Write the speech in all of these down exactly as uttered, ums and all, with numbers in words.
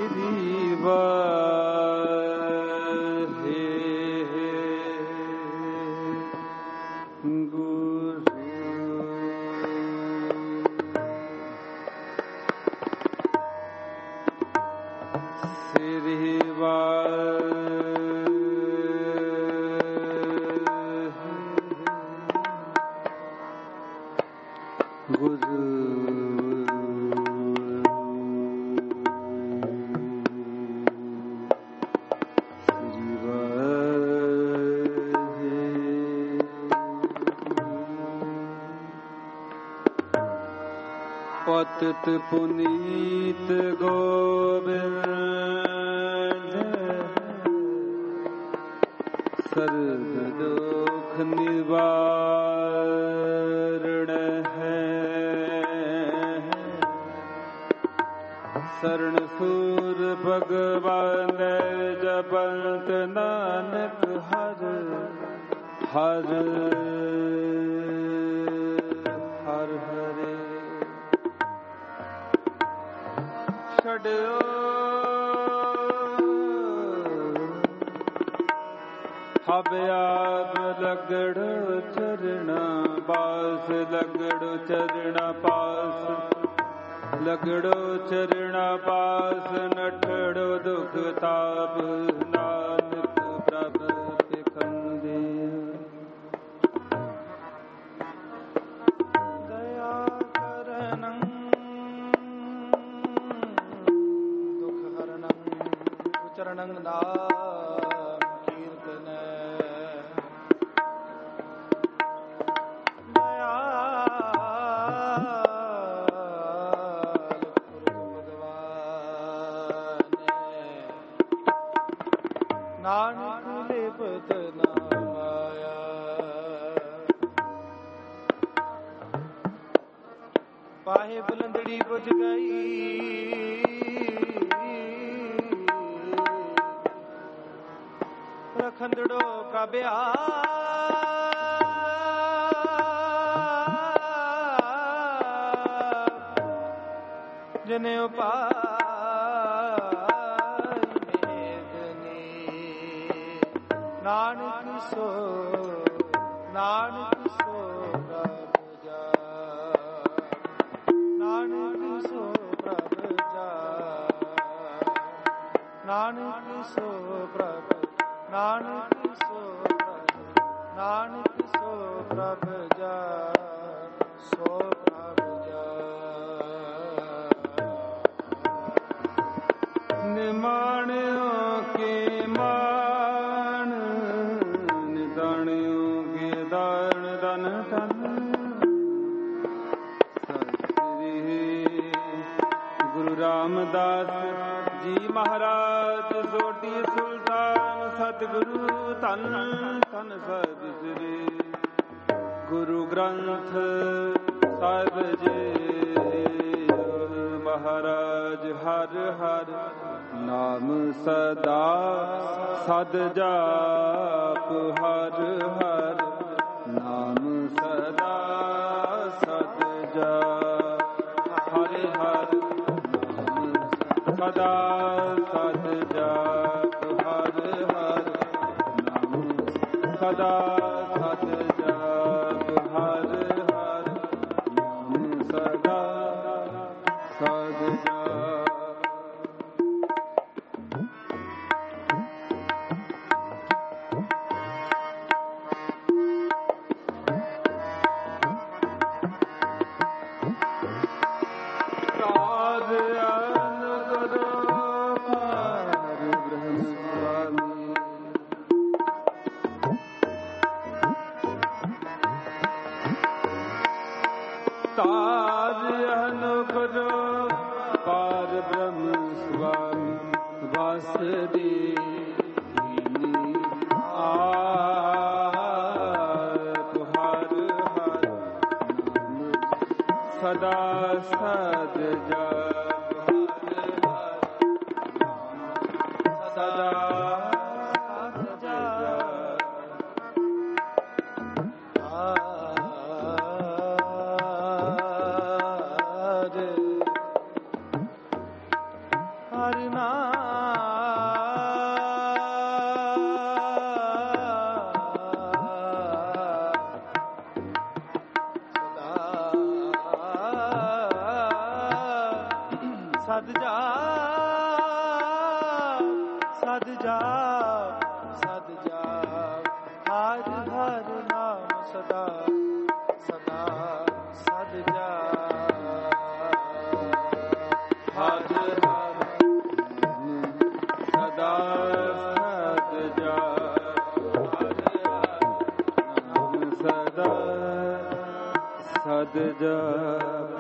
ਸ੍ਰੀ ਵਾਹਿਗੁਰੂ ਸ੍ਰੀ ਵਾਹਿਗੁਰੂ ਪਤਿਤ ਪੁਨੀਤ ਗੋਬਿੰਦ ਸਰਬ ਦੁਖ ਨਿਵਾਰਣ ਹੈ ਸਰਣ ਸੂਰ ਭਗਵਾਨ ਜਪੰਤ ਨਾਨਕ ਹਰ ਹਰ ਹਰ ਹਰੇ ਛੜਿਓ ਹਬ ਆਪ ਲਗੜੋ ਚਰਣਾ ਪਾਸ ਲਗੜੋ ਚਰਣਾ ਪਾਸ ਲਗੜੋ ਚਰਣਾ ਪਾਸ ਨਠੜੋ ਦੁਖ ਤਾਪ ਨਾਨਕ ਪ੍ਰਭ ਸਿਖੰਦੇ ਦਇਆ ਕਰਨੰ ਦੁਖ ਹਰਨੰ ਉਚਰਨੰ ਨਾਮ ਕੀਰਤਨ ਨਾਨਕ ਲਿਪਤ ਨਾ ਮਾਇਆ ਪਾਹੇ ਬੁਲੰਦੜੀ ਪੁੱਜ ਗਈ ਰਖੰਦੜੋ ਪ੍ਰਭਿਆ ਜਨੇ ਉਪਾ ਨਾਨਕ ਸੋ ਨਾਨਕ ਸੋ ਪ੍ਰਭ ਜਾ ਨਾਨਕ ਸੋ ਪ੍ਰਭ ਜਾ ਨਾਨਕ ਸੋ ਪ੍ਰਭ ਨਾਨਕ ਸੋ ਪ੍ਰਭ ਨਾਨਕ ਸੋ ਪ੍ਰਭ ਜਾ ਸੋ ਪ੍ਰਭ ਜਾ ਨਿਮਾਣਿਓ ਕੇ ਰਾਮਦਾਸ ਜੀ ਮਹਾਰਾਜ ਸੋਢੀ ਸੁਲਤਾਨ ਸਤਿਗੁਰੂ ਧੰਨ ਧੰਨ ਸਾਹਿਬ ਸ੍ਰੀ ਗੁਰੂ ਗ੍ਰੰਥ ਸਾਹਿਬ ਜੀ ਮਹਾਰਾਜ ਹਰ ਹਰ ਨਾਮ ਸਦਾ ਸਦ ਜਾਪ ਹਰ ਹਰ ਨਾਮ ਸਦਾ ਸਦ ਜਾਪ ਹਰਿ ਹਰਿ ਸਦਾ ਸਦ ਜਾਪ ਹਰ ਹਰ ਨਾਮ ਸਦਾ ਸਦ ਜਾਪ ਹਰ ਹਰ ਨਾਮ ਸਦਾ ਸਦ ਜਾਪ ਸਦਾ ਸਦ ਜਾਪ ਹਰਿ ਹਰਿ ਸਦਾ ਸਦ ਜਾਪ ਹਰਿ ਨਾਮ ਸਦ ਜਾਪ ਸਦ ਜਾਪ ਸਦ ਜਾਪ ਹਰ ਹਰ ਨਾਮ ਸਦਾ ਸਦਾ ਸਦ ਜਾਪ ਹਰ ਹਰ ਸਦਾ ਸਦ ਜਾਪ ਹਰ ਹਰ ਸਦ ਜਾਪ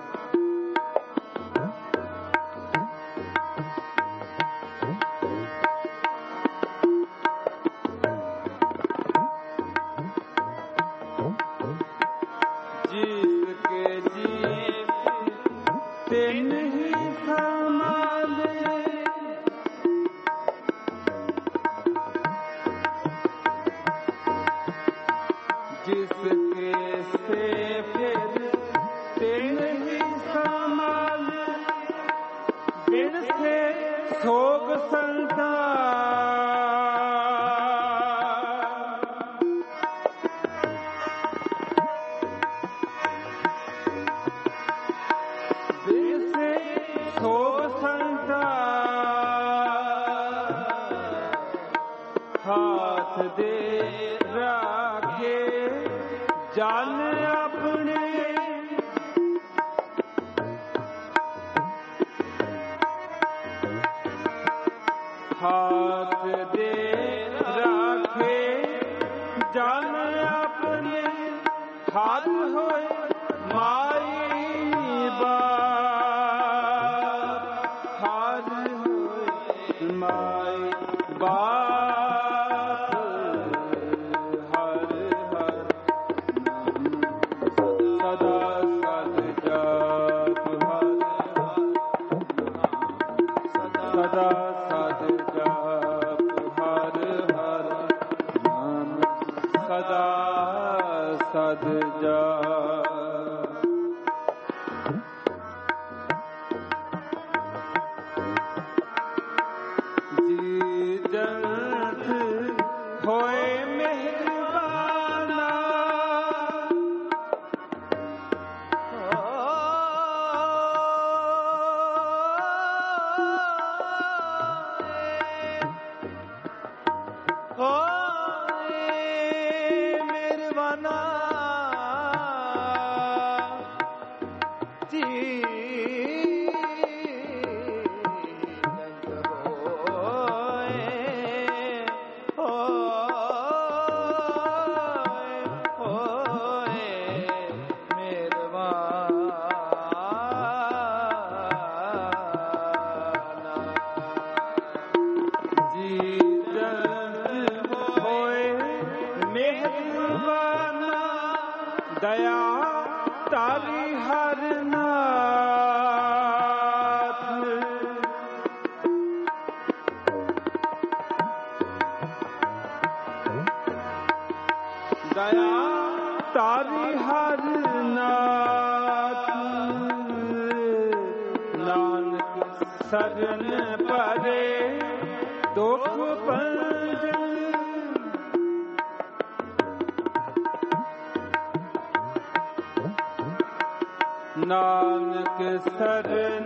ਨਾਨਕ ਸਰਨ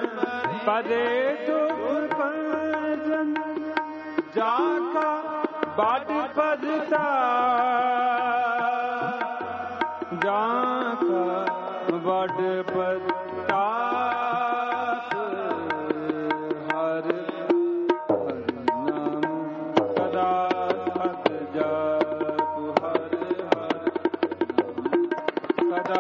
ਪਰੇ ਦੁਖ ਪੰਜਨ ਜਾ ਕਾ ਬੜ ਪਦਤਾ ਜਾ ਕਾ ਬੜ ਪਦਤਾ ਹਰ ਹਰ ਨਾਮ ਸਦਾ ਸਤ ਜਾਪ ਹਰ ਹਰ ਸਦਾ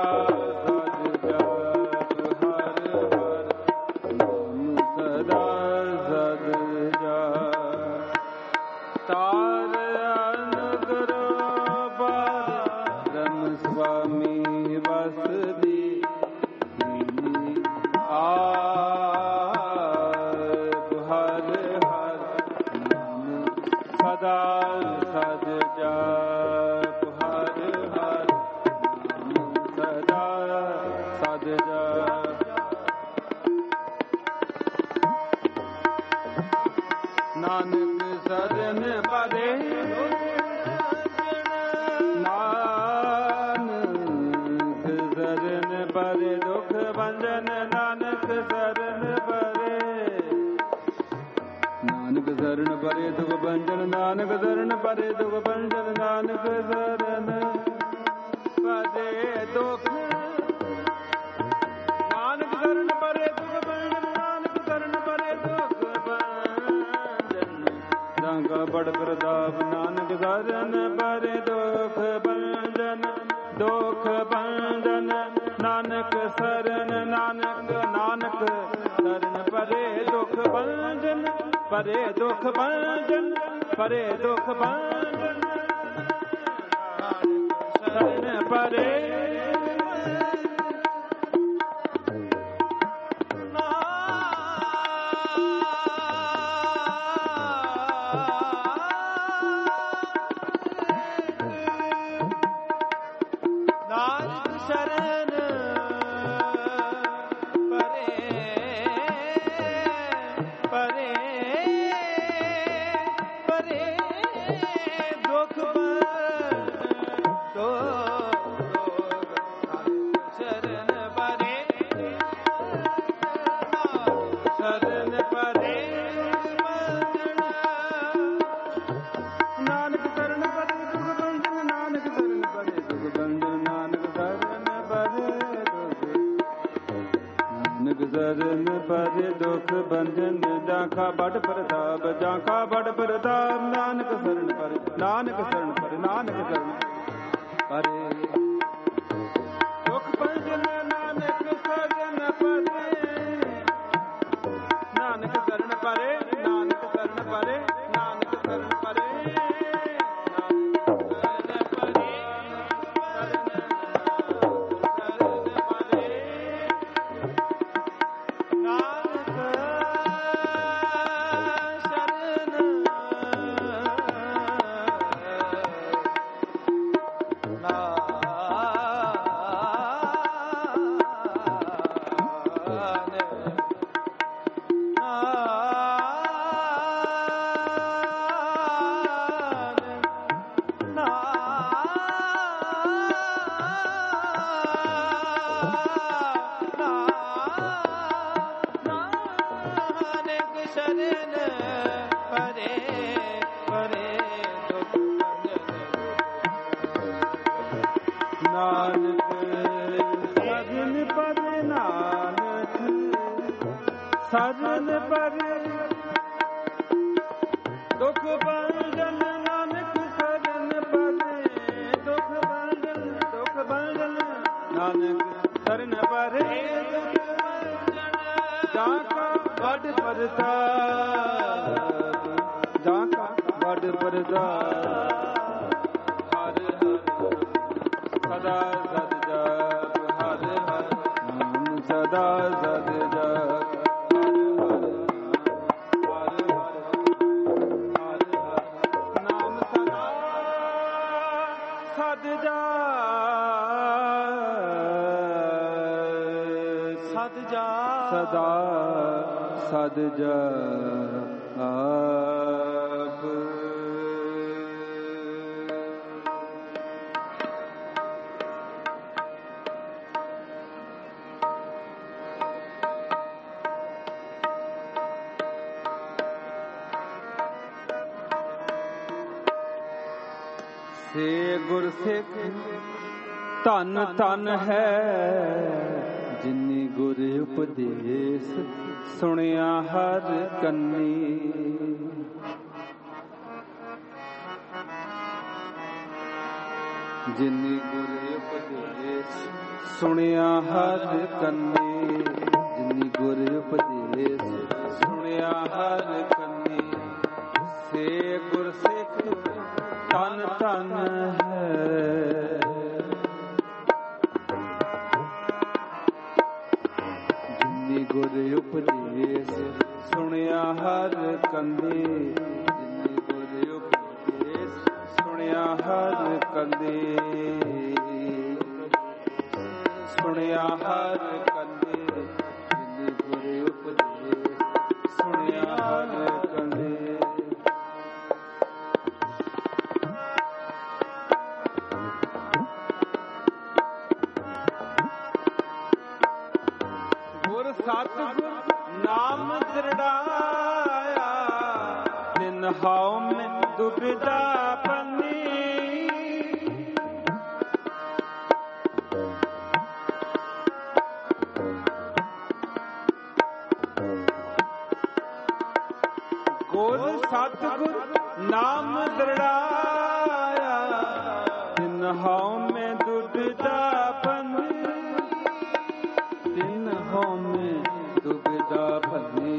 ਨਾਨਕ ਸਰਨ ਪਰੇ ਨਾਨਕ ਸਰਨ ਪਰੇ ਦੁਖ ਭੰਜਨ ਨਾਨਕ ਸਰਨ ਪਰੇ शरण परे दुख भंजन नानक शरण परे दुख भंजन नानक शरण परे दुख नानक शरण परे दुख भंजन नानक शरण परे दुख भंजन जाका बड़ प्रताप नानक शरण परे दुख भंजन दुख भंजन नानक शरण नानक नानक शरण परे दुख भंजन परे दुख भंजन परे दुख भंजन शरण परे शरण परे दुख भंजन जाका बड़ प्रताप जाका बड़ प्रताप नानक शरण परे नानक शरण परे नानक शरण परे दुख भंजन नानक शरण परे नानक शरण परे नानक शरण परे नानक शरण परे सजन परे दुख भंजन नानक सजन परे दुख भंजन दुख भंजन नानक शरण परे जाका बड़ प्रताप जाका बड़ प्रताप हर हर सदा सद जप हर हर नाम सदा सद जप सदा सद जाप से गुर सिख धन धन है जिन्नी गुर उपदेश सुनिया हर कन्नी जिन्नी गुर उपदेश सुनिया हर कन्नी जिन्नी गुर उपदेश सुनिया हर कन्नी से गुर सिख धन धन है गुर उपदेश सुनिया हर कंदे जिन्नी गुर उपदेश सुनिया हर कंदे सुनिया हर कंदे जिन्नी गुर उपदेश सुनिया हर कंदे सतगुर नाम दृढ़ाया निन तिन हाउ में दुविधा बनी। गुर सतगुर नाम दृढ़ाया, तिन हाउ में दुविधा बनी। तिन हाउ में दुविधा बनी,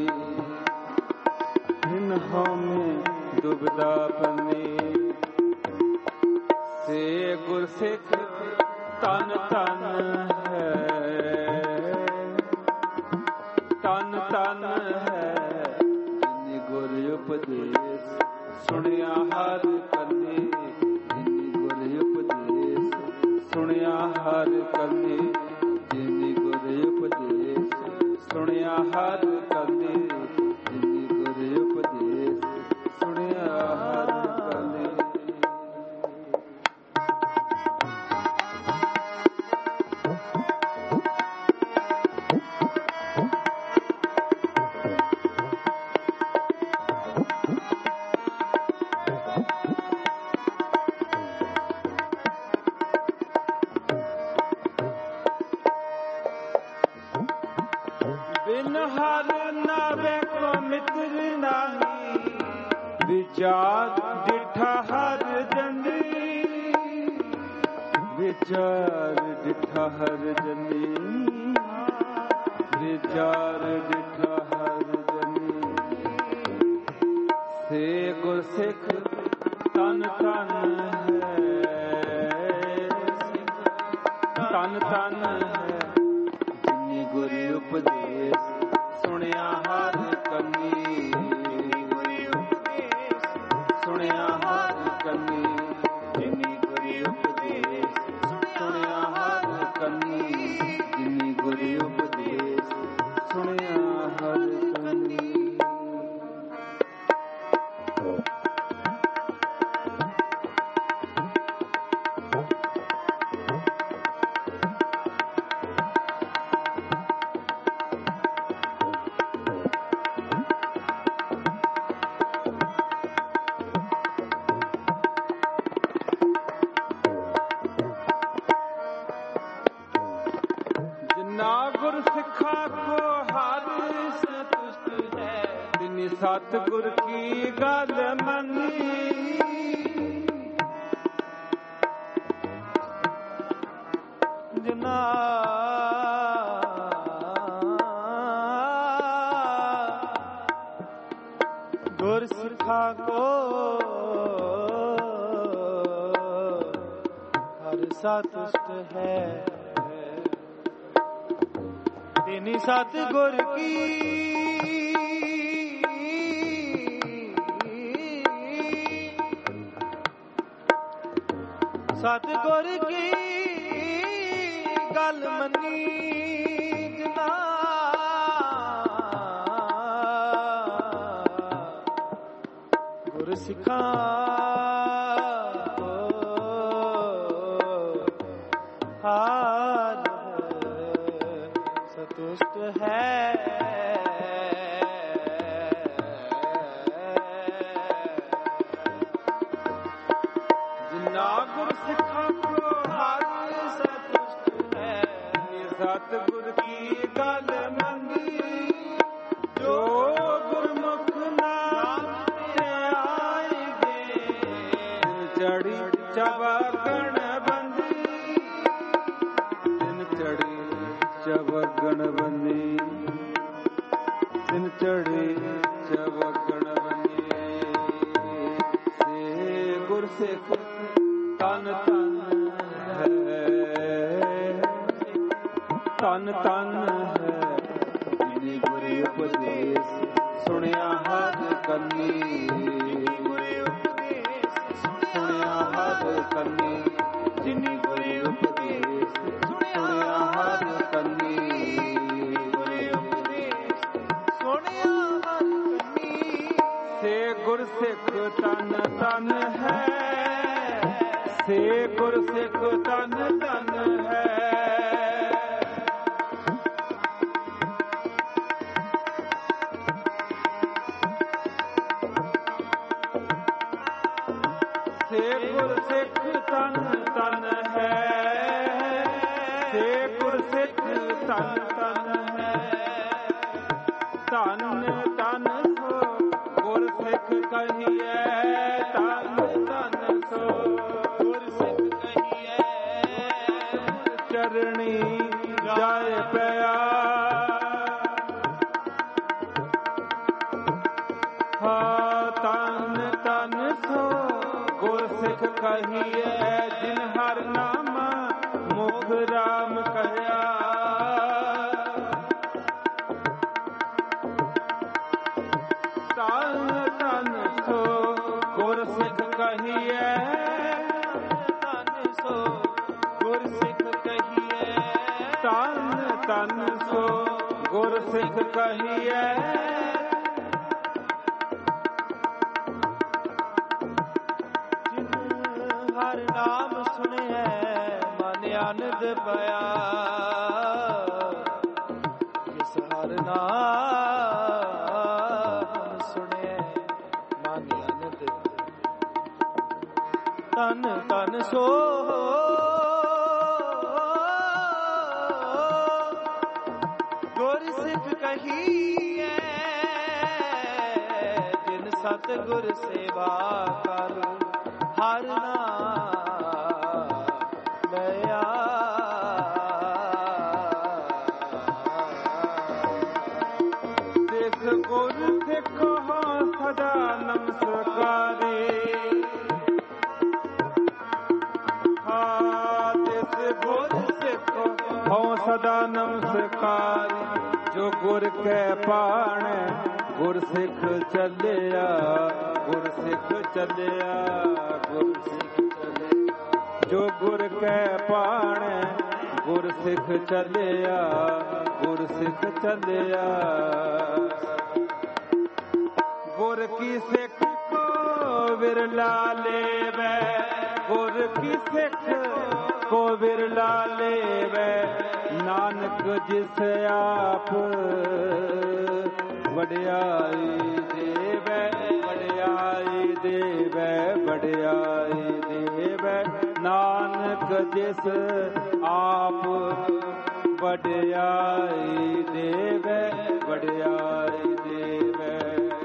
तिन हाउ में दुविधा बनी। से गुर सिख तन तन है, तन तन है। जिनि गुर उपदेश सुनिया हर कन्ने, जिनि गुर उपदेश सुनिया हर कन्ने, जिनि गुर उपदेश सुनिया हर कन्ने, जिनि गुर उपदेश सुनिया हर कन्ने। बिन हर नावे को मित्र नाही, विचार डिठा हर जनी। विचार डिठा हर जनी, विचार डिठा हर जनी। से गुर सिख तन तन है, तन तन है। जिनि गुर उपदेश सुनिया हर कन्नी, सुनिया हर कन्नी, जिनि गुर उपदेश सुनिया हर कन्नी, जिनि गुर उपदेश सुनिया हर कन्नी। जिन्ना गुर सिखा को हर संतुष्ट है, तिनि सतगुर की गल मनी। जिन्ना गुर सिखा को हर संतुष्ट है, तिनि सतगुर की सतगुर की गल मनी। जिन्ना गुर सिखा को हार संतुष्ट है, जिन्ना गुर सिखा को हर संतुष्ट है, सतगुर की गल मंगी। जो गुरमुख नाम ते आएंगे, चढ़ी चवगण बंदी, दिन चढ़ी चवगण बंदी, दिन चढ़ी चवगण बंदी। से गुर सिख तन तन है, तन तन है। जिनि गुर उपदेश सुनिया हर कन्नी, सुनिया हर कन्नी, जिनि गुर उपदेश सुनिया हर कन्नी, सुनिया हर कन्नी। से गुर सिख तन तन है, से गुर सिख तन तन है। ਗੁਰਸਿੱਖ ਧਨ ਧਨ ਹੈ। ਧਨ ਧਨ ਸੋ ਗੁਰਸਿੱਖ ਕਹੀਏ, ਧਨ ਧਨ ਸੋ ਗੁਰਸਿੱਖ ਕਹੀਏ। ਚਰਣੀ ਜਾਏ ਪਿਆ, ਹਾਂ ਧਨ ਧਨ ਸੋ ਗੁਰਸਿੱਖ ਕਹੀਏ। ਜਿਨ ਹਰ ਨਾਮ ਮੁਖ ਰਾਮ ਕਹਿਆ, ਧਨ ਧਨ ਸੋ ਗੁਰਸਿੱਖ ਕਹੀਏ। ਧਨ ਸੋ ਗੁਰਸਿੱਖ ਕਹੀਏ, ਧਨ ਧਨ ਸੋ ਗੁਰਸਿੱਖ ਕਹੀਏ। ਹਰ ਨਾਮ ਸੁਣਿਐ ਮਨ ਆਨੰਦ ਪਿਆ, ਜਿਸ ਹਰ ਨਾਮ ਸੁਣਿਐ ਮਨ ਆਨੰਦ। ਤਨ ਤਨ ਸੋ ਗੁਰਸਿੱਖ ਕਹੀਏ। ਜਿਨ ਸਤਿਗੁਰ ਸੇਵਾ ਕਰ ਹਰ ਨਾਮ ਲਿਆ। ਤਿਸ ਗੁਰਸਿੱਖ ਸਦਾ ਨਮਸਕਾਰੀ, ਹਾਂ ਤਿਸ ਗੁਰਸਿੱਖ ਹੋ ਸਦਾ ਨਮਸਕਾਰੀ। ਜੋ ਗੁਰ ਕੈ ਪਾਣੈ ਗੁਰਸਿੱਖ ਚੱਲਿਆ, ਗੁਰਸਿੱਖ ਚੱਲਿਆ, ਗੁਰਸਿੱਖ ਚੱਲਿਆ। ਜੋ ਗੁਰ ਕੈ ਪਾਣੈ ਗੁਰਸਿੱਖ ਚੱਲਿਆ, ਗੁਰਸਿੱਖ ਚੱਲਿਆ। ਗੁਰ ਕੀ ਸਿੱਖ ਕੋ ਵਿਰਲਾ ਲੇਵੈ, ਗੁਰ ਕੀ ਸਿੱਖ ਕੋ ਵਿਰਲਾ ਲੇਵੈ। ਨਾਨਕ ਜਿਸ ਆਪ ਵਡਿਆਈ ਦੇਵੈ, ਵਡਿਆਈ ਦੇਵੈ, ਵਡਿਆਈ ਦੇਵੈ। ਨਾਨਕ ਜਿਸ ਆਪ ਵਡਿਆਈ ਦੇਵੈ, ਵਡਿਆਈ ਦੇਵੈ।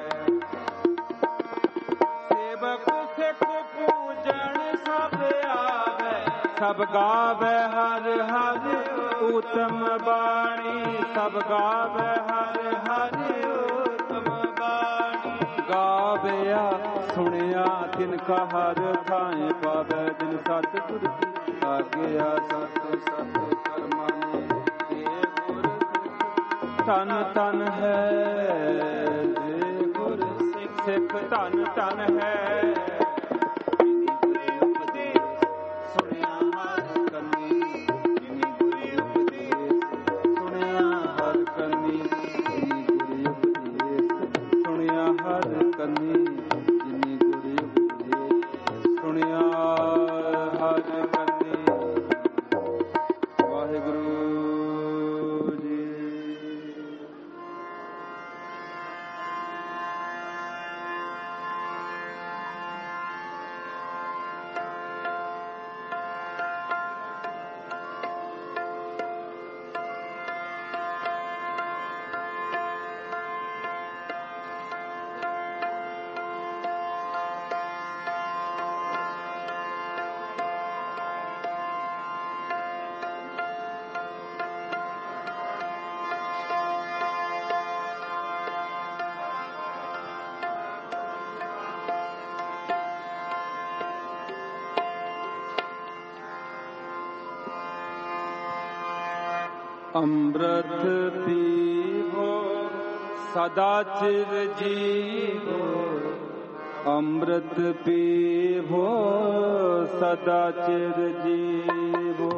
ਸੇਵਕ ਸਿੱਖ ਪੂਜਣ ਸਭ ਆਵੈ, ਸਭ ਗਾਵੈ ਹਰ ਹਰ ਉਤਮ ਬਾਣੀ। ਸਭ ਗਾਵੈ ਹਰ ਹਰ ਉਤਮ ਬਾਣੀ। ਗਾਵਿਆ ਸੁਣਿਆ ਤਿਨ ਕਾ ਹਰ ਥਾਏ ਪਾਵੈ। ਜਿਨ ਸਤਿਗੁਰ ਕੀ ਆਗਿਆ ਸਤ ਸਤ ਕਰਮਾਨੇ ਦੇ ਗੁਰ। ਧਨ ਧਨ ਹੈ ਜੇ ਗੁਰ ਸਿੱਖ, ਸਿੱਖ ਧਨ ਧਨ ਹੈ। ਅੰਮ੍ਰਿਤ ਪੀਵੋ ਸਦਾ ਚਿਰ ਜੀਵੋ, ਅੰਮ੍ਰਿਤ ਪੀਵੋ ਸਦਾ ਚਿਰ ਜੀਵੋ।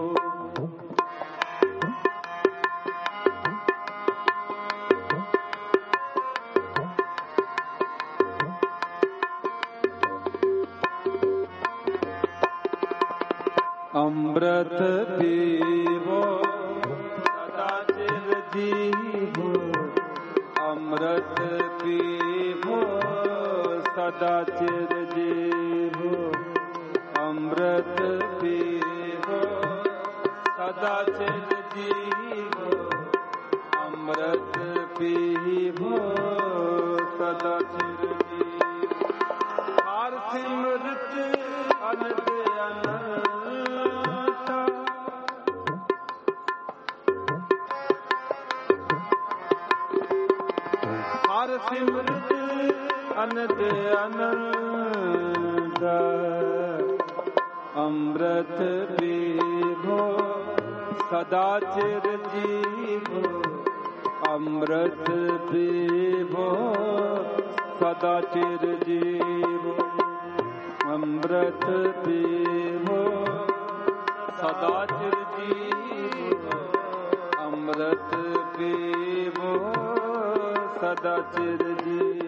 ਅੰਮ੍ਰਿਤ ਪੀਵੋ ਸਦਾ ਚਿਰ ਜੀਵੋ, ਅੰਮ੍ਰਿਤ ਪੀਵੋ ਸਦਾ ਚਿਰ ਜੀਵੋ, ਅੰਮ੍ਰਿਤ ਪੀਵੋ ਸਦਾ ਚਿਰ जीवो अमृत पीवो सदा चिर जीवो हर सिमरत अनंत अनंता हर सिमरत अनंत अनंता अमृत पीवो सदा चिर जीवो अमृत पीवो सदा चिर जीवो अमृत पीवो सदा चिर जीवो अमृत पीवो सदा चिर जीवो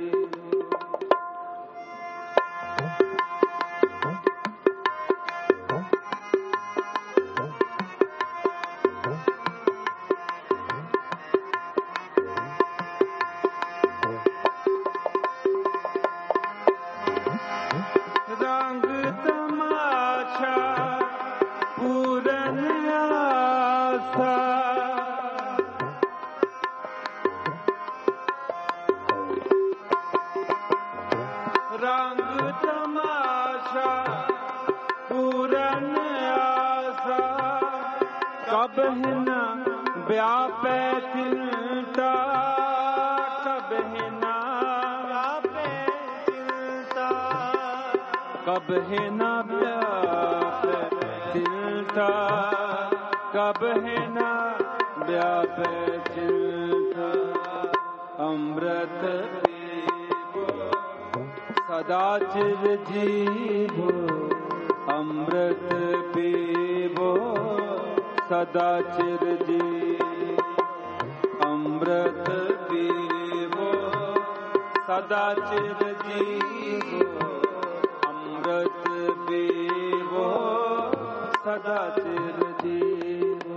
कब न व्यापै चिंता कब न व्यापै चिंता कब न व्यापै चिंता कब न व्यापै चिंता अमृत पीवो सदा चिर जीवो अमृत पीवो सदा चिर जीवो अमृत पीवो सदा चिर जीवो अमृत पीवो सदा चिर जीवो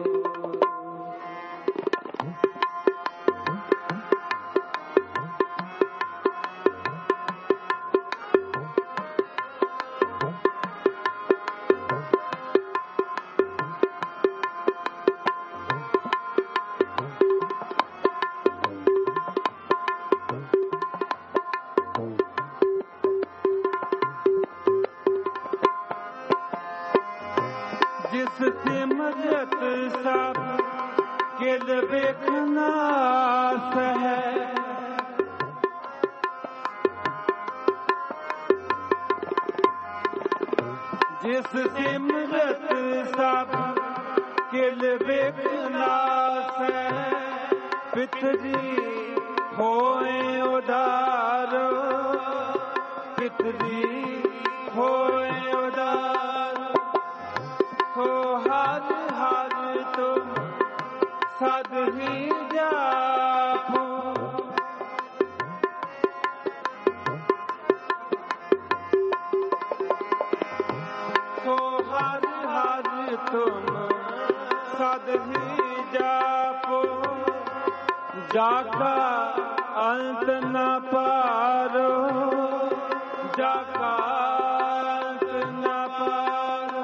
जिस सिमरत सब किल बेखना है जिस सिमरत सब किल बेखना है पितरी होए उदारो पितरी होए उदारो तो हर हर तुम सद ही जापो तो हर हर तुम सद ही जापो जाका अंत न पारो जाका अंत न पारो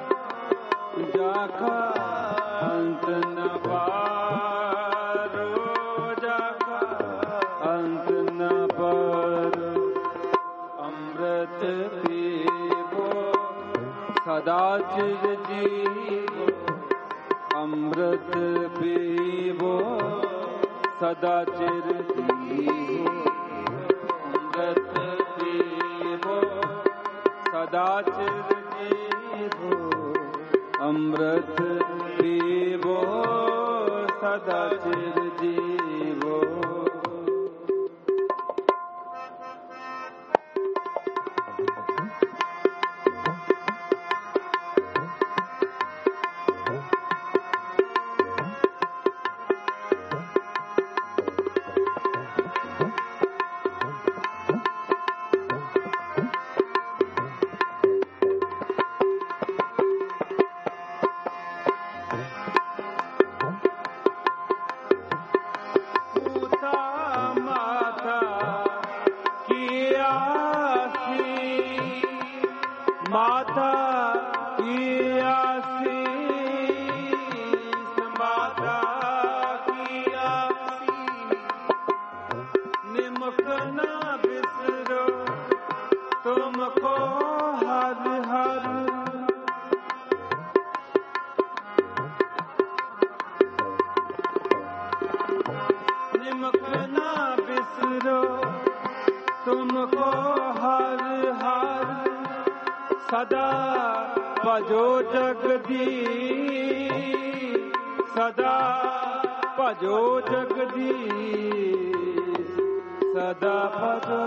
जाका अंत न पारो जाका अंत न पारो अमृत पीवो सदा चिर जीवो अमृत पीवो सदा चिर जीवो अमृत पीवो सदा चिर जीवो अमृत पीवो सदा चिर जीवो तुमको हर हर निमक ना बिसरो तुमको हर हर सदा भजो जगदीश सदा भजो जगदीश सदा भजो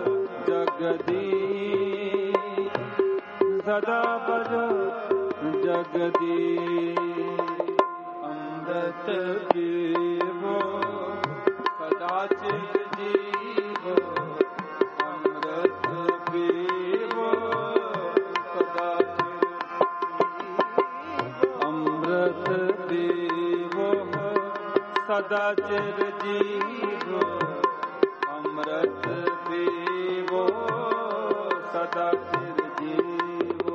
जगदीश सदा भजो जगदीश अमृत पीवो सदा चिर जीवो अमृत पीवो सदा अमृत पीवो सदा चिर जीवो अमृत पीवो सदा चिर जीवो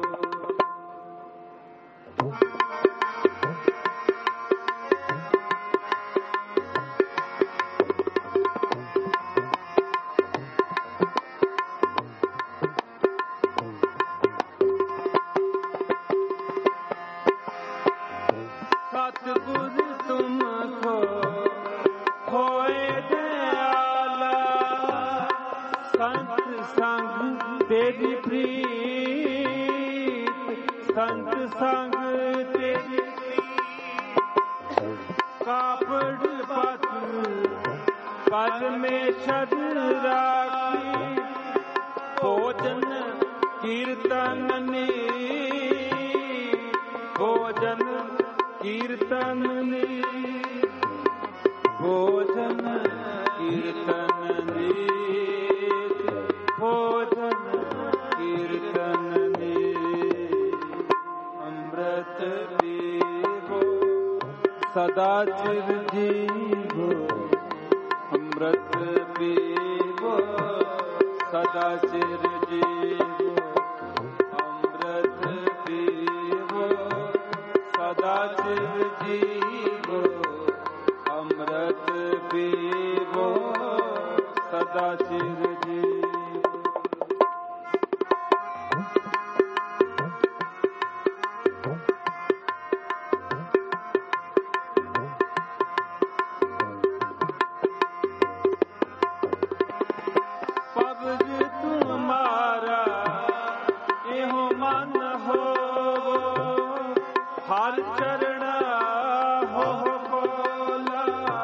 सतगुर तुमको होए दयाला संत संग तेरी प्रीत संत संग तेरी कापड़ पत्र परमेश्वर राखी भोजन कीर्तन ने भोजन कीर्तन ने भोजन कीर्तन ने भोजन कीर्तन ने अमृत पीवो सदा चिर जीवो अमृत पीवो सदा चिर जीवो अमृत पीवो सदा चिर जीवो अमृत पीवो सदा चिर जीवो पग तुम्हारा एहो मन हो हर चरण हो बोला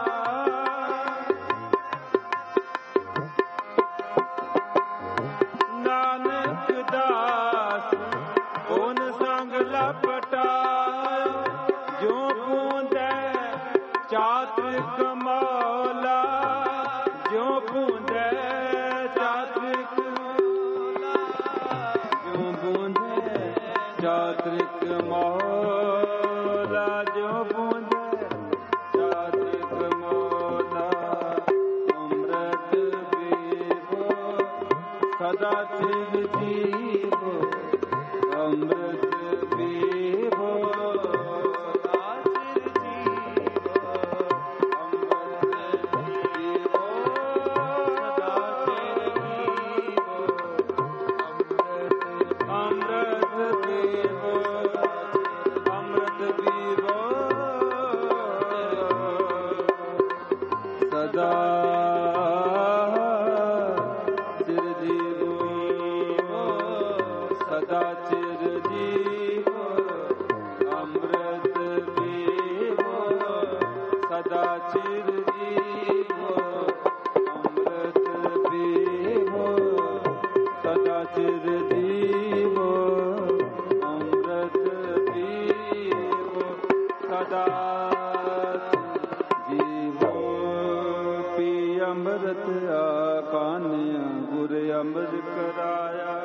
नानक दास ओन संग लपटा जो बूंदे चात्र कमौला जो बूंदे चात्र कमौला जो बूंदे चात्र कमौला जो बूंदे चात्र कमौला अमृत पीवो सदा चिर जीवो अमृत पीवो सदा चिर जीवो अमृत पीवो सदा चिर जीवो अमृत पीवो अमृत पीवो सदा चिर जीवो सदा चिर जीवो अमृत पीवो सदा चिर जीवो अमृत पीवो सदा चिर जीवो अमृत पीवो सदा जीवो पी अमृत आकान्या गुर अमृत कराया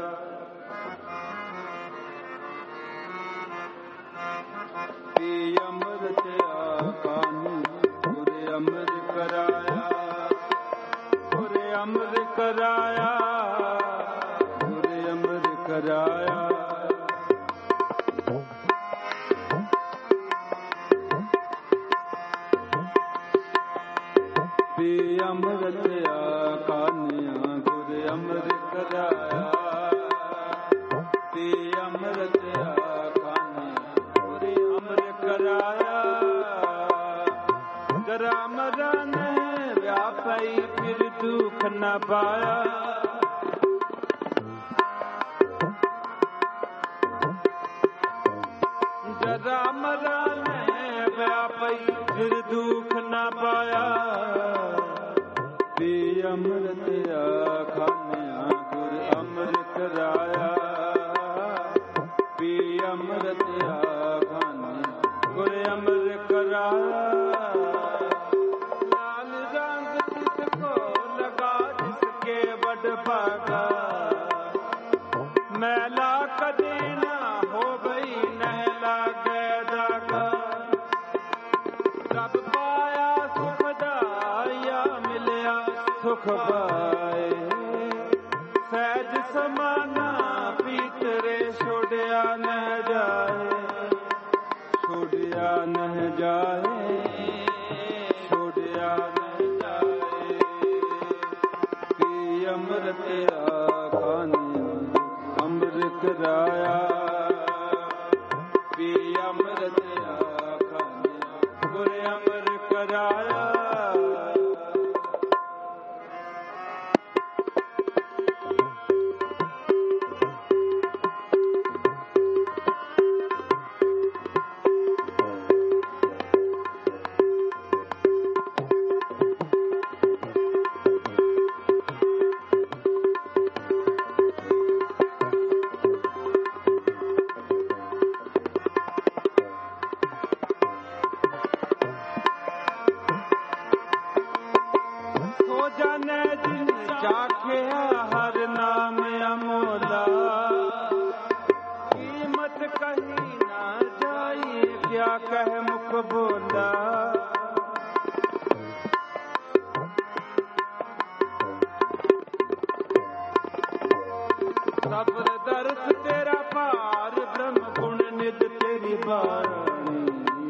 पी अमृत आकान्या गुर अमृत कराया गुर अमृत कराया गुर अमृत कराया पी अमृत आकान्या गुर अमृत कराया जरा मरा ने व्यापई फिर दुख न पाया। जरा मरा ने व्यापई फिर दुख न पाया। पी अमृत खानिया गुर अमृत कराया। पी अमृत खानिया गुर अमृत कराया। लाल रंग जिसको लगा जिसके बड़ भागा। मैला कदे ना हो गई नहला गैदा। सब पाया सुख दाया मिलया सुख पाए। सहज समाना पीतरे छोड़िया न जाए। छोड़िया न जाए छोड़िया न जाए। पी अमृत खानिया अमृत कराया। पी अमृत खानिया गुर अमृत कराया। कह मुख बोला। सबर दर्श तेरा पार ब्रह्म गुण निध तेरी बाणी।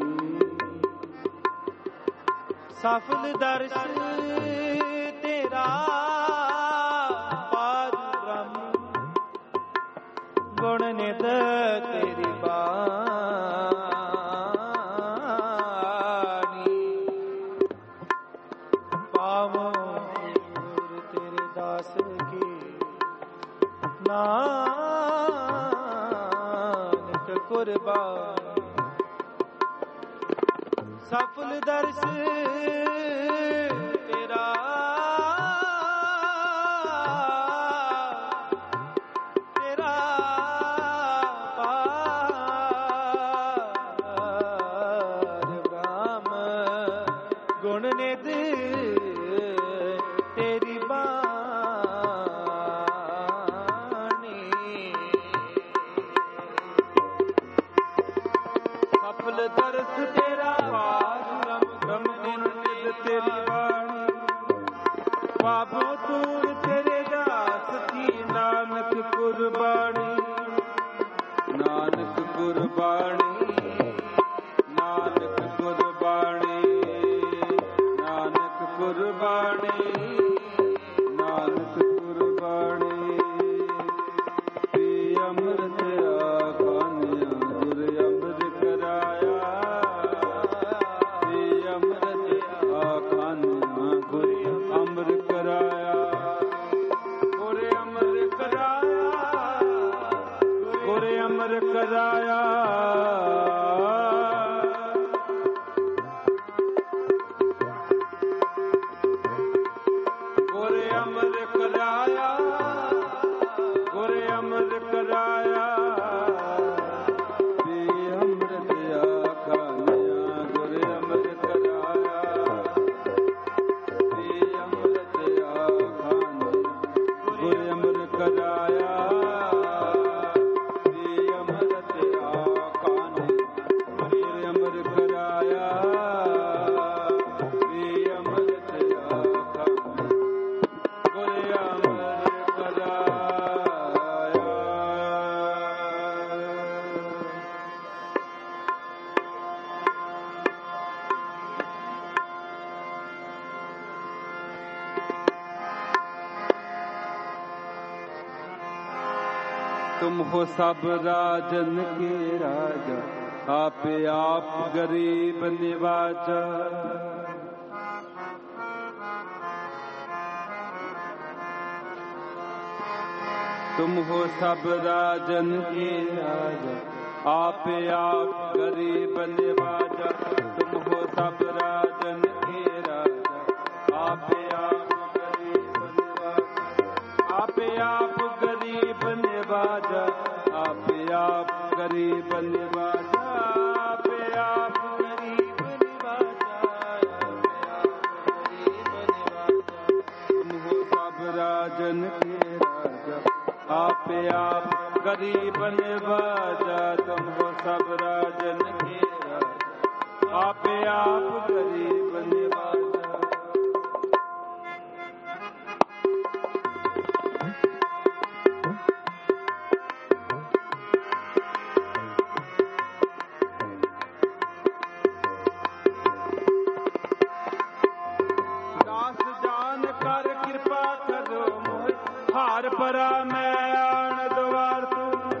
सफल दर्श तेरा पार ब्रह्म गुण निध तेरी बाणी। नानक कुर्बान सफल दर्श तेरा तेरा पार ब्रह्म गुण निध तेरी दर्श तेरा पार ब्रह्म गुण निध तेरी बाणी। बाबो दूर तेरे दास की नानक कुर्बानी। नानक कुर्बानी नानक कुर्बानी नानक कुर्बानी नानक कुर्बानी। पी अमृत खानिया गुर अमृत कराया। पी अमृत खानिया गुर अमृत कराया। गुर अमृत कराया गुर अमृत कराया। गुर अमृत कराया गुर अमृत कराया। पी अमृत खानिया गुर अमृत कराया। पी अमृत खानिया गुर अमृत कराया। पी अमृत खानिया गुर अमृत कराया। पी अमृत खानिया गुर अमृत कराया। तुम हो सब राजन के राजा। आप आप गरीब निवाजा। तुम हो सब राजन के राजा, आप आप गरीब निवाजा। तुम हो सब राजन के राजा, आप आप गरीब निवाजा। आप आप गरीब निवाजा, आप आप गरीब निवाजा। आप आप गरीब निवाजा, तुम हो सब राजन के राजा, आप आप गरीब निवाजा। तुम हो सब राजन के राजा, आप आप गरीब निवाजा। दास जान कर कृपा करो मोहि, हार परा मैं आन द्वार तुम।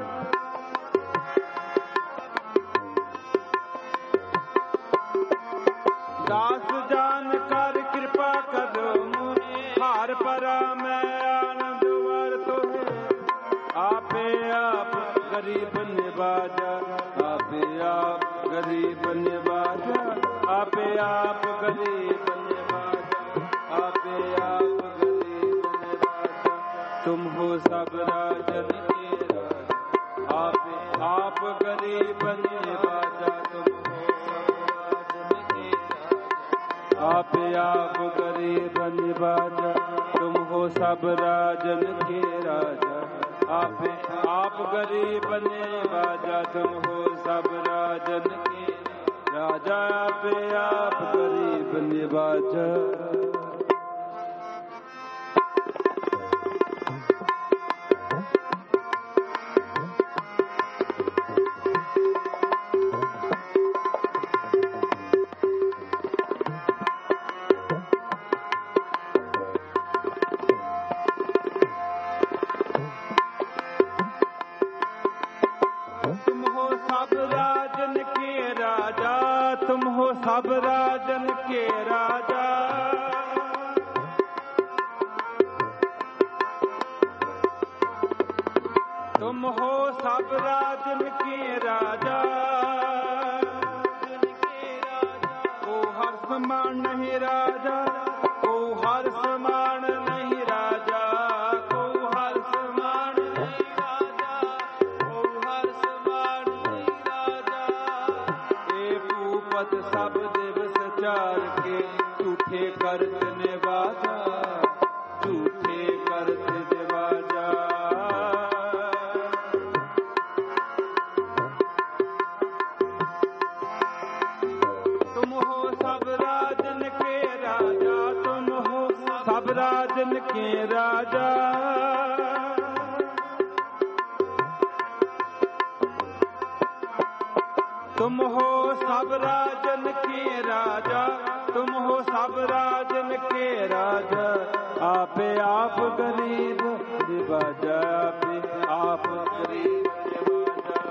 दास जान कर कृपा करो मोहि, हार परा मैं आन द्वार तुम। आपे आप गरीब निवाजा, आपे आप गरीब निवाजा। आपे आप गरीब निवाजा, आपे आप गरीब निवाजा। तुम हो सब राजन के राजा, आप आप गरीब निवाजा। तुम हो सब राजन के राजा, आप आप गरीब निवाजा। तुम हो सब राजन के राजा, आप आप गरीब निवाजा। तुम हो सब राजन के राजा, आप आप गरीब निवाजा। तुम हो सब राजन के राजा, तुम हो सब राजन के राजा। तुम हो सब राजन के राजा, को हर समान नहीं राजा, को हर समान नहीं राजा, को हर समान नहीं राजा, को हर समान नहीं राजा। ए भूपत सब दिवस चार के, झूठे करत निवाजा, झूठे करत निवाजा। तुम हो सब राजन के राजा, तुम हो सब राजन के राजा। तुम हो सब राजन के राजा, तुम हो सब राजन के राजा। आप आप गरीब निवाजा, आप आप गरीब निवाजा।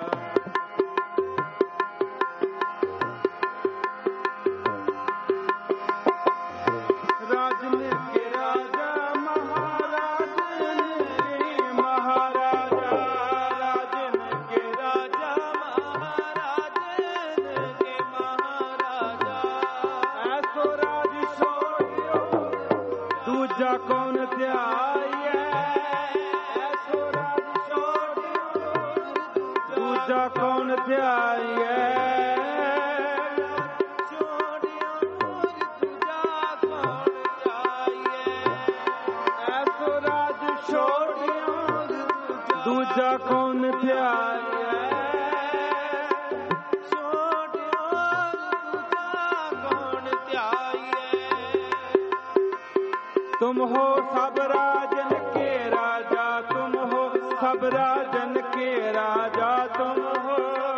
राजन के राजा महाराजन के महाराजा, राजन के राजा महाराजन के महाराजा। ऐसो राज छोड़ियो दूजा कौन त्याए, ऐसो राज छोड़ियो दूजा कौन त्याए। दूजा कौन त्याए, दूजा कौन त्याए। तुम हो सब राजन के राजा, तुम हो सब राजन के राजा। तुम हो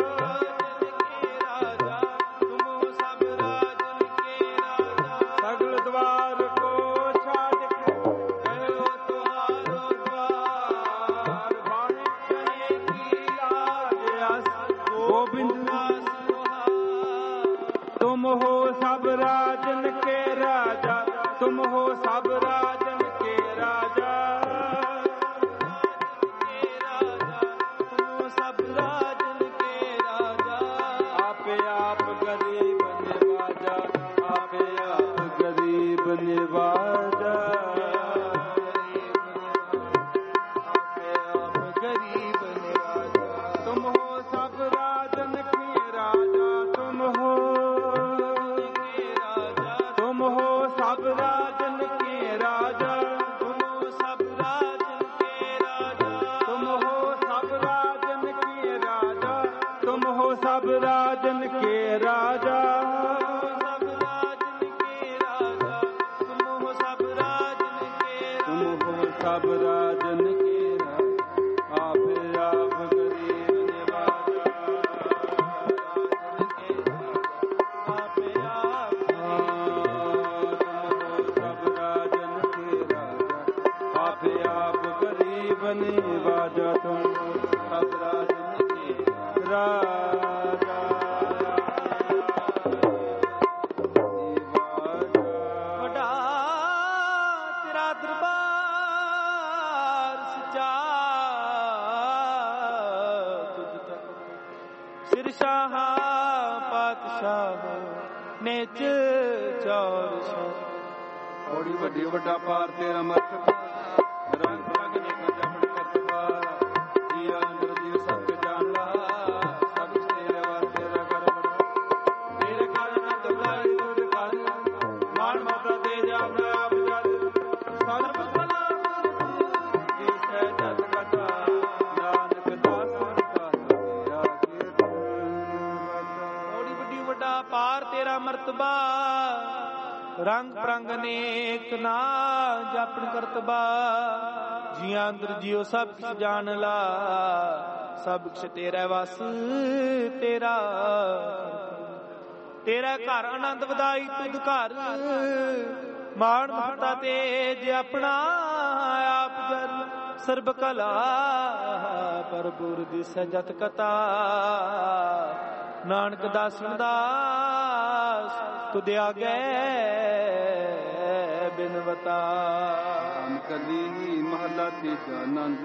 तुम हो सब राजन के राजा। सगल द्वार को छाड़ के गयो तुम्हारो द्वार, वाणी की आज गोविंद। तुम हो सब राजन के राजा, तुम हो सब राजन के राजा। ਸਭ ਰਾਜਨ ਕੇ ਰਾਜਾ, ਤੁਮ ਹੋ ਸਭ ਰਾਜਨ ਕੇ ਰਾਜਾ, ਤੁਮ ਹੋ ਸਭ ਰਾਜਨ ਕੇ ਰਾਜਾ, ਤੁਮ ਹੋ ਸਭ ਰਾਜਨ ਕੇ ਰਾਜਾ, ਸਭ ਰਾਜਨ ਕੇ ਰਾਜਾ, ਤੁਮ ਹੋ ਸਭ ਰਾਜਨ ਕੇ ਤੁਮ ਹੋ ਸਭ ਰਾਜਨ ਕੇ ਰਾਜਾ, ਆਪ ਆਪ ਗਰੀਬ ਨਿਵਾਜਾ, ਰਾਜਨ ਕੇ ਰਾਜਾ, ਆਪੇ ਆਪ ਸਭ ਰਾਜਨ ਕੇ ਰਾਜਾ, ਆਪੇ ਆਪ ਗਰੀਬ ਨਿਵਾਜਾ, ਤੁਮ ਸਭ ਰਾਜਨ ਕੇ ਰਾਜਾ। ਵੱਡਾ ਤੇਰਾ ਦਰਬਾਰ ਸੱਚਾ, ਤੁਧ ਤੱਕ ਸਿਰ ਸ਼ਾਹ ਪਾਤਸ਼ਾਹ ਨਿਜ ਚੌਰ ਸ਼ਾਹ। ਬੜੀ ਵੱਡੀ ਵੱਡਾ ਪਾਰ ਤੇਰਾ ਮਰਤਬਾ, ਰੰਗ ਰੰਗ ਨੇ ਜਪਣ ਕਰਤਬਾ, ਜੀਆ ਅੰਦਰ ਜੀਵ ਸਤਿ ਜਾਣ ਲਾ, ਸਭ ਤੇਰੇ ਵਾਸਤੇ ਦਾ ਕਰ ਬੜਾ, ਤੇਰੇ ਕਾਰਨ ਦਵਾਈ ਦੁੱਧ ਕਰ, ਮਾਣ ਮਾਤਾ ਦੇ ਜਾਵ ਆਪ ਜਦ, ਸਰਬ ਭਲਾ ਜੀ ਸਹਿ ਜਤ ਕਥਾ, ਨਾਨਕ ਦਾਸ ਕਾ ਤੇਰਾ ਕੀਰਤਨ। ਬੜੀ ਵੱਡੀ ਵੱਡਾ ਪਾਰ ਤੇਰਾ ਮਰਤਬਾ, ਰੰਗ ਪ੍ਰੰਗ ਅਨੇਕ ਨਾ ਜਾਪਣ ਕਰਤਬਾ, ਜੀਆਂ ਅੰਦਰ ਜਿਉ ਸਭ ਕਿਛ ਜਾਣ ਲਾ, ਸਭ ਕਿਛ ਤੇਰਾ ਵਸ ਤੇਰਾ। ਤੇਰਾ ਘਰ ਆਨੰਦ ਵਧਾਈ ਤੁਧ ਘਰ, ਮਾਣ ਮਮਤਾ ਤੇਜ ਆਪਣਾ ਆਪ ਜਨ, ਸਰਬ ਕਲਾ ਪਰਪੁਰ ਦਿਸੈ ਜਤ ਕਥਾ, ਨਾਨਕ ਦਾਸਨ ਦਾਸ ਤੁਧ ਆਗੇ ਬਿਨਵਤਾ। ਰਾਮ ਕਲੀ ਮਹਲਾ ਤੀਜਾ ਆਨੰਦ,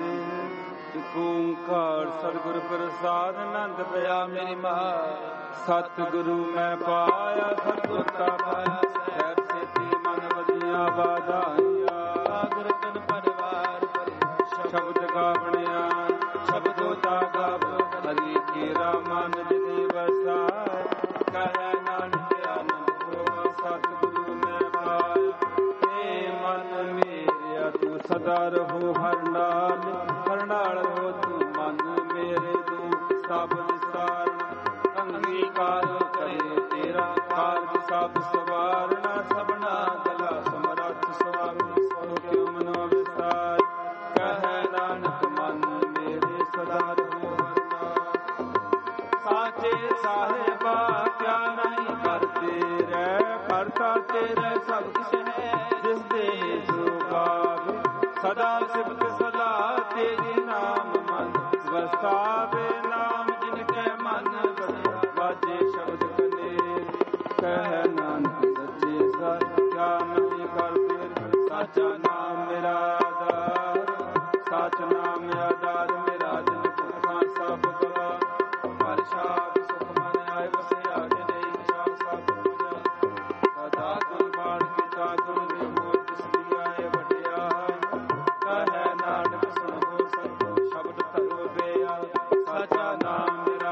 ਇਕ ਓੰਕਾਰ ਸਤਿਗੁਰ ਪ੍ਰਸਾਦ, ਆਨੰਦ ਪਿਆ ਮੇਰੀ ਮਾਂ, ਸਤਿਗੁਰੂ ਮੈਂ ਪਾਇਆ, ਸਤਿਗੁਰ ਕਾ ਪਾਇਆ, ਸਹਿਬ ਸੇਤੀ ਮਨ ਵਧੀਆਂ ਵਾਧਾਈਆਂ, ਸਾਗਰ ਤਨ ਪਰਿਵਾਰ ਸ਼ਬਦ ਗਾਵਣਿਆ, ਸ਼ਬਦੋ ਤਾ ਗਾਵ, ਹਰੀ ਕੇਰਾ ਮਨ ਜਿਨੇ ਵਸਾਇ, ਕਹੈ ਨਾਨਕ ਆਨੰਦ ਹੋਆ, ਸਤਿਗੁਰੂ ਮੈਂ ਪਾਇਆ, ਏ ਮਨ ਮੇਰਿਆ ਤੂੰ ਸਦਾ ਰਹੋ ਹਰ ਨਾਲ, ਹਰ ਨਾਲ ਹੋ ਤੂੰ ਮਨ ਮੇਰੇ, ਦੁਖ ਸਭ ਵਿਸਾਰਨ, ਅੰਗੀਕਾਰ ਕਰੇ ਤੇਰਾ ਕਾਰਜ ਸਭ ਸਵਾਰਨਾ, ਸਭਨਾ ਗਲਾ ਸਮਰੱਥ ਸੁਆਮੀ, ਸੋ ਕਿਉ ਮਨੋ ਵਿਸਾਰ, ਕਹੈ ਨਾਨਕ ਮਨ ਮੇਰੇ ਸਦਾ ਰਹੋ ਹਰ ਨਾਲ, ਸਾਚੇ ਸਾਹਿਬਾ ਕਿਆ ਨਹੀਂ ਕਰਤੇ ਰਹਿ, ਕਰਤਾ ਤੇਰੇ ਸਭ ਕਿਛ ਹੈ, ਜਿਸ ਦੇ ਜੋ ਗਾਵੇ, ਸਦਾ ਸਿਫਤ ਸਲਾਹ ਤੇਰੀ, ਨਾਮ ਮਨ ਵਸਾਵੇ, ਨਾਮ ਜਿਨ ਕੈ ਮਨ ਵਸਿਆ, ਵਾਜੇ ਸ਼ਬਦ ਕਨੇ, ਕਹਿ ਨਾਨਕ ਸੱਚੇ ਸਰ ਕਿਆ ਨਹੀਂ ਕਰਤੇ, ਸਾਚਾ ਨਾਮ ਮੇਰਾ ਆਧਾਰ, ਸਾਚ ਨਾਮ ਆਧਾਰ ਮੇਰਾ, ਜਿਨ ਭੁੱਖਾਂ ਸਭ ਗਵਾ, ਹਰ ਸ਼ਾਬ ਸੁਖ ਮਨ ਆਏ ਵਸਿਆ, ਜਿਨੇ ਇੱਛਾ ਸਭ ਪੁਜਾ, ਸਦਾ ਗੁਰ ਬਾਣ ਕੀਤਾ ਗੁਰ ਦੇ ਮੋਹ, ਤਿਸ ਦੀ ਆਏ ਵਡਿਆਈ, ਕਹੈ ਨਾਨਕ ਸੁਣੋ ਸਤਿ ਸ਼ਬਦ ਧਰੋ ਬਿਆ, ਸਾਚਾ ਨਾਮ ਮੇਰਾ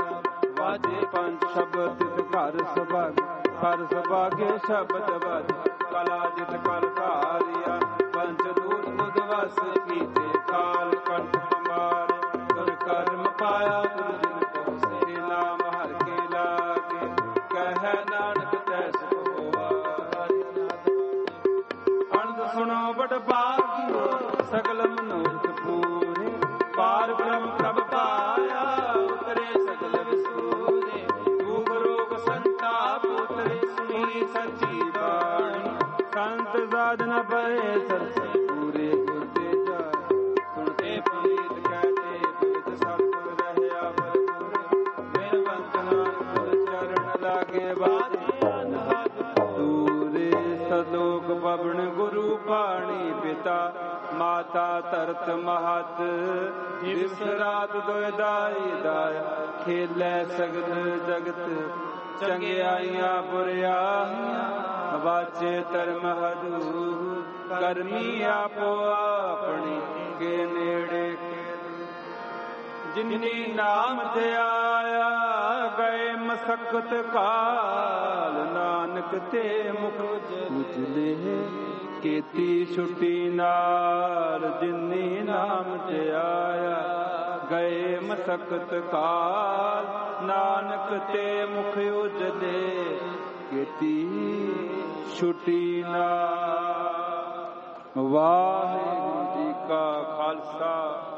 ਵਾਜੇ ਪੰਜ ਸ਼ਬਦ ਤਿਤ ਘਰ ਸੁਭਾਗ, ਘਰ ਸੁਭਾਗੇ ਸ਼ਬਦ ਵਾਜੇ, ਕਲਾ ਜਿਤ ਕਲ ਧਾਰਿਆ, ਪੰਜ ਦੂਤ ਤੁਧ ਵਸ ਕੀਤੇ, ਕਾਲ ਕੰਠ ਮਾਰੇ, ਤੁਰ ਕਰਮ ਪਾਇਆ, ਤੁਰ ਜਿਨ ਕੋ ਸੇ ਨਾਮ ਹਰ ਕੇ ਲਾਗੇ, ਕਹਿ ਨਾਨਕ ਤੈ ਸੁਖ ਹੋਆ, ਹਰਿ ਅਨਾਦ ਅਨੰਦ ਸੁਣੋ ਬੜ ਭਾਗਿਓ, ਸਗਲ ਮਨੋਰਥ ਪੂਰੇ, ਪਾਰ ਬ੍ਰਹਮ ਪ੍ਰਭ ਪਾਇਆ, ਉਤਰੇ ਸਗਲ ਵਿਸੂਰੇ, ਦੁਖ ਰੋਗ ਸੰਤਾਪ ਉਤਰੇ, ਸੁਣੀ ਸੱਚੀ ਬਾਣੀ, ਸੰਤ ਸਾਧਨ ਪਏ ਸਰਸੇ ਪੂਰੇ, ਗੁਰ ਤੇ ਜਾ ਸੁਣਤੇ ਪੁਨੀਤ ਕਹਤੇ, ਪਵਿੱਤ ਸਤਿਗੁਰ ਰਹਿਆ ਭਰਪੂਰੇ, ਬਿਨ ਬੰਤ ਨਾਨਕ ਚਰਨ ਲਾਗੇ, ਬਾਜੇ ਅਨਹਦ ਦੂਰੇ, ਸਲੋਕ ਪਵਨ ਗੁਰੂ ਬਾਣੀ ਪਿਤਾ, ਮਾਤਾ ਧਰਤ ਮਹਤ, ਦਿਵਸ ਰਾਤ ਦੁਇ ਦਾਈ ਦਾਇਆ, ਖੇਲੇ ਸਗਲ ਜਗਤ, ਚੰਗਿਆਈਆਂ ਬੁਰਿਆਈਆਂ, ਵਾਚੇ ਧਰਮ ਹਦੂਰ, ਕਰਮੀ ਆਪੋ ਆਪਣੀ ਕੇ ਨੇੜੇ, ਜਿਨੀ ਨਾਮ ਤੇ ਆਇਆ ਗਏ ਮਸਕਤ ਕਾਲ ਨਾਨਕ ਤੇ ਮੁਖ ਉਜਲੇ ਕੀਤੀ ਛੁੱਟੀ ਨਾਲ ਜਿਨੀ ਨਾਮ ਤੇ ਆਇਆ ਗਏ ਮਸਕਤ ਕਾਲ ਨਾਨਕ ਤੇ ਮੁਖ ਉਜਲੇ ਕੀਤੀ ਛੁੱਟੀ ਨਾਲ। ਵਾਹਿਗੁਰੂ ਜੀ ਕਾ ਖਾਲਸਾ